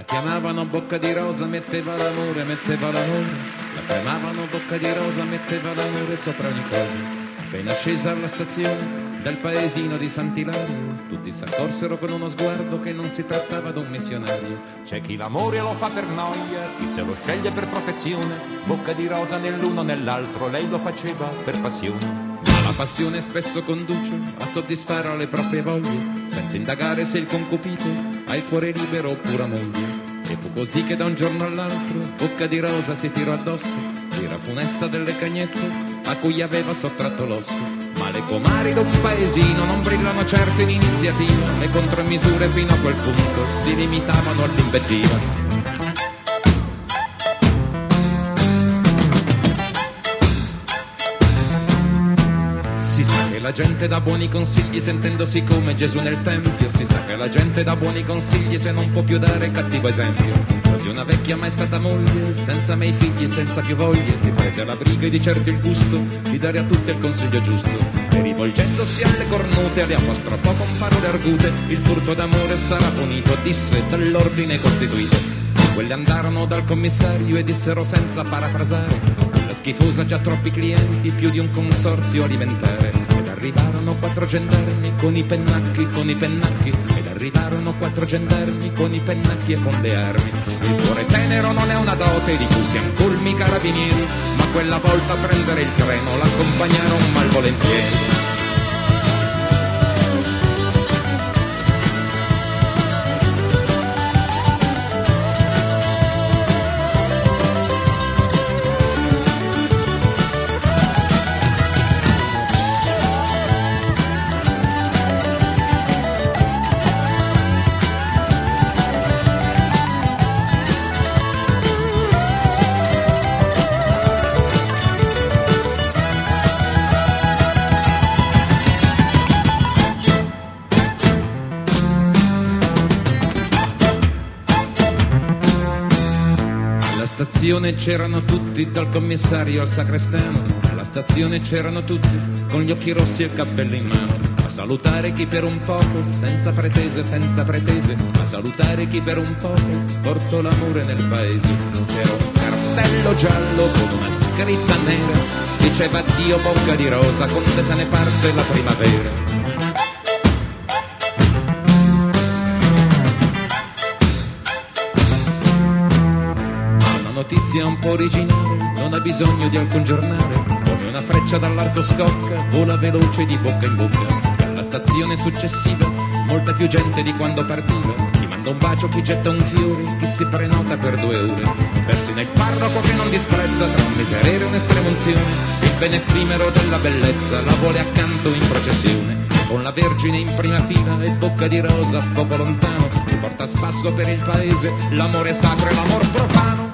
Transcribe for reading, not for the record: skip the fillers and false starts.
chiamavano Bocca di Rosa, metteva l'amore, la chiamavano Bocca di Rosa, metteva l'amore sopra ogni cosa. Appena scesa alla stazione del paesino di Sant'Ilario, tutti s'accorsero con uno sguardo che non si trattava d'un missionario. C'è chi l'amore lo fa per noia, chi se lo sceglie per professione. Bocca di Rosa nell'uno nell'altro, lei lo faceva per passione. Ma la passione spesso conduce a soddisfare le proprie voglie, senza indagare se il concupito ha il cuore libero oppure moglie. E fu così che da un giorno all'altro Bocca di Rosa si tirò addosso l'ira funesta delle cagnette a cui aveva sottratto l'osso. Ma le comari d'un paesino non brillano certo in iniziativa, le contromisure fino a quel punto si limitavano all'invettiva. Si sa che la gente dà buoni consigli sentendosi come Gesù nel tempio, si sa che la gente dà buoni consigli se non può più dare cattivo esempio. Così una vecchia mai stata moglie, senza mei figli, senza più voglie, si prese alla briga e di certo il gusto di dare a tutti il consiglio giusto. E rivolgendosi alle cornute, le apostrofò con parole argute, il furto d'amore sarà punito, disse dall'ordine costituito. Quelli andarono dal commissario e dissero senza parafrasare: la schifosa già troppi clienti, più di un consorzio alimentare. Ed arrivarono 4 gendarmi con i pennacchi, ed arrivarono 4 gendarmi con i pennacchi e con le armi. Il cuore tenero non è una dote di cui siano colmi i carabinieri, ma quella volta a prendere il treno l'accompagnarono malvolentieri. Alla stazione c'erano tutti, dal commissario al sacrestano. Alla stazione c'erano tutti, con gli occhi rossi e il cappello in mano, a salutare chi per un poco, senza pretese, a salutare chi per un poco portò l'amore nel paese. C'era un cartello giallo con una scritta nera, diceva addio Bocca di Rosa, con te se ne parte la primavera. Notizia un po' originale, non ha bisogno di alcun giornale, come una freccia dall'arco scocca, vola veloce di bocca in bocca. E alla stazione successiva, molta più gente di quando partiva, chi manda un bacio, chi getta un fiore, chi si prenota per 2 ore. Persino il parroco che non disprezza, tra un miserere e un'estremunzione, il bene effimero della bellezza la vuole accanto in processione. Con la Vergine in prima fila e Bocca di Rosa poco lontano, si porta a spasso per il paese l'amore sacro e l'amor profano.